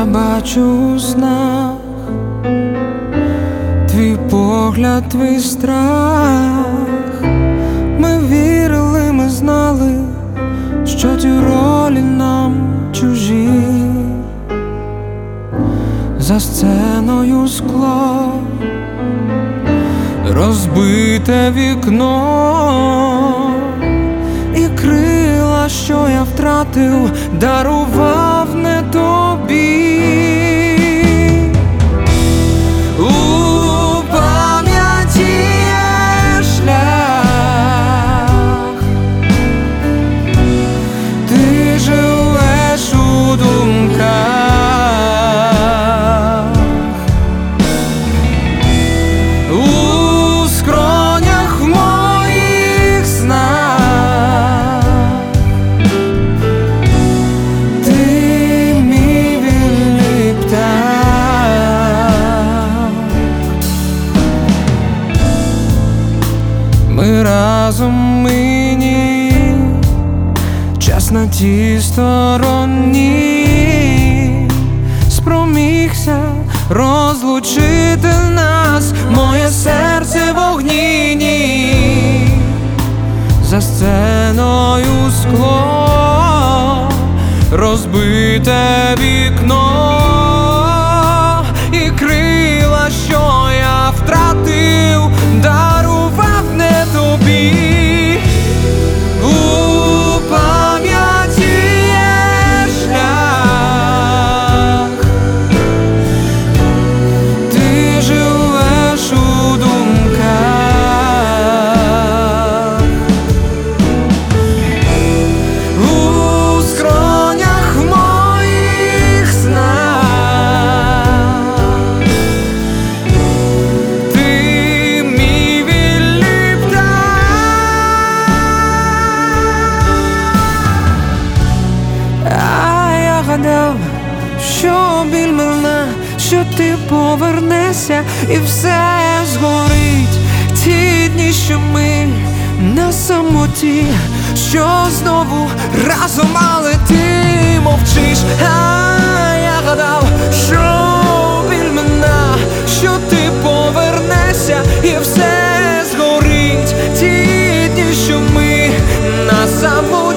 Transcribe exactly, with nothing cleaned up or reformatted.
Я бачу у снах твій погляд, твій страх. Ми вірили, ми знали, що ті ролі нам чужі. За сценою скло, розбите вікно і крила, що я втратив, дарував не тобі. У пам'яті є шлях, ти живеш у думках, у скронях моїх снах. Ти мій вільний птах. Ми разом, ми ні, час на тій стороні спромігся розлучити нас. Моє серце в огні, ні. За сценою скло, розбите вікно і крила, що я втратив, дарував не тобі. У пам'яті є шлях, ти живеш у думках, у скронях моїх снах. Ти мій вільний птах. А я гадав, що біль мене, що ти повернешся і все згорить. Ті дні, що ми на самоті, що знову разом, але ти мовчиш. А я гадав, що біль мене, що ти повернешся і все згорить. Ті дні, що ми на самоті.